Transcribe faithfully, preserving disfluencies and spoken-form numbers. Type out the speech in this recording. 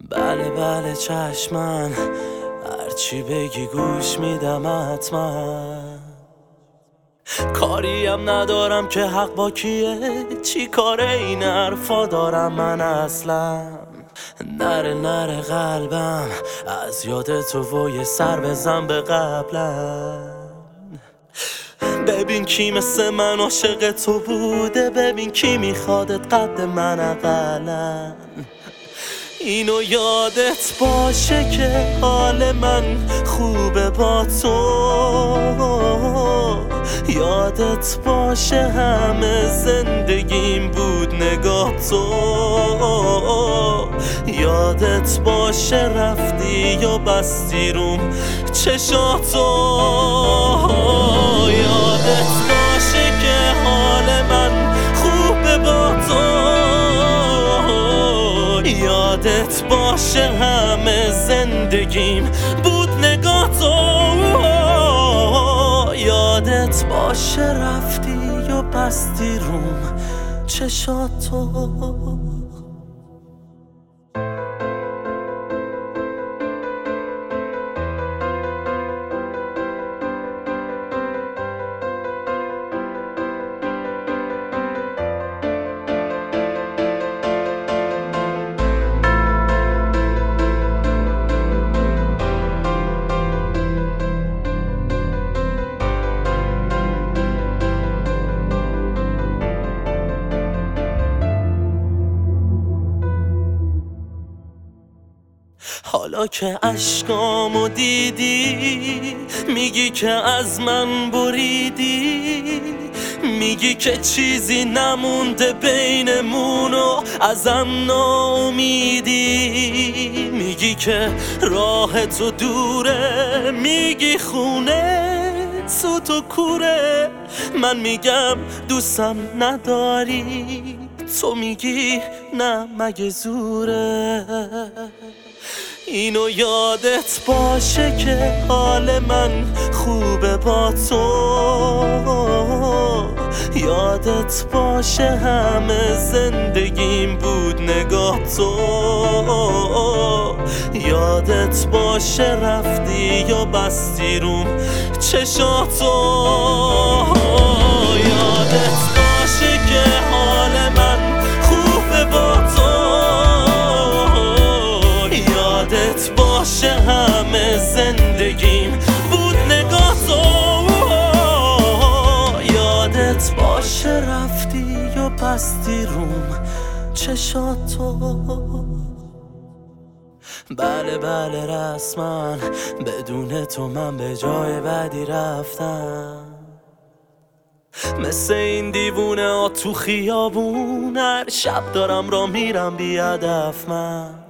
بله بله چشمن، هرچی بگی گوش میدم حتما. کاریم ندارم که حق با کیه، چی کاره این حرفا دارم من اصلا. نره نره قلبم از یاد تو و یه سر بزن به قبلم. ببین کی مثل من عاشق تو بوده، ببین کی میخوادت قد من اقلن. اینو یادت باشه که حال من خوبه با تو، یادت باشه همه زندگیم بود نگاه تو، یادت باشه رفتی یا بستی روم چشاتو، یادت باشه که حال من خوبه با تو، یادت باشه همه زندگیم بود نگاه تو، یادت باشه رفتی یا بستی روم چشاتو. حالا که اشکامو دیدی میگی که از من بریدی، میگی که چیزی نمونده بینمون و ازم ناامیدی، میگی که راه تو دوره، میگی خونه تو تو کوره، من میگم دوستم نداری، تو میگی نه مگه زوره. اینو یادت باشه که حال من خوبه با تو، یادت باشه همه زندگیم بود نگاه تو، یادت باشه رفتی یا بستی روم چشاتو، یادت باشه که حال من خوبه با تو، یادت باشه همه زندگیم بود نگاه تو، یادت باشه رفتی یا بستی روم چشاتو. بله بله رسما بدون تو من به جای بدی رفتم، مثل این دیوونه ها تو خیابون، هر شب دارم را میرم بی هدف من.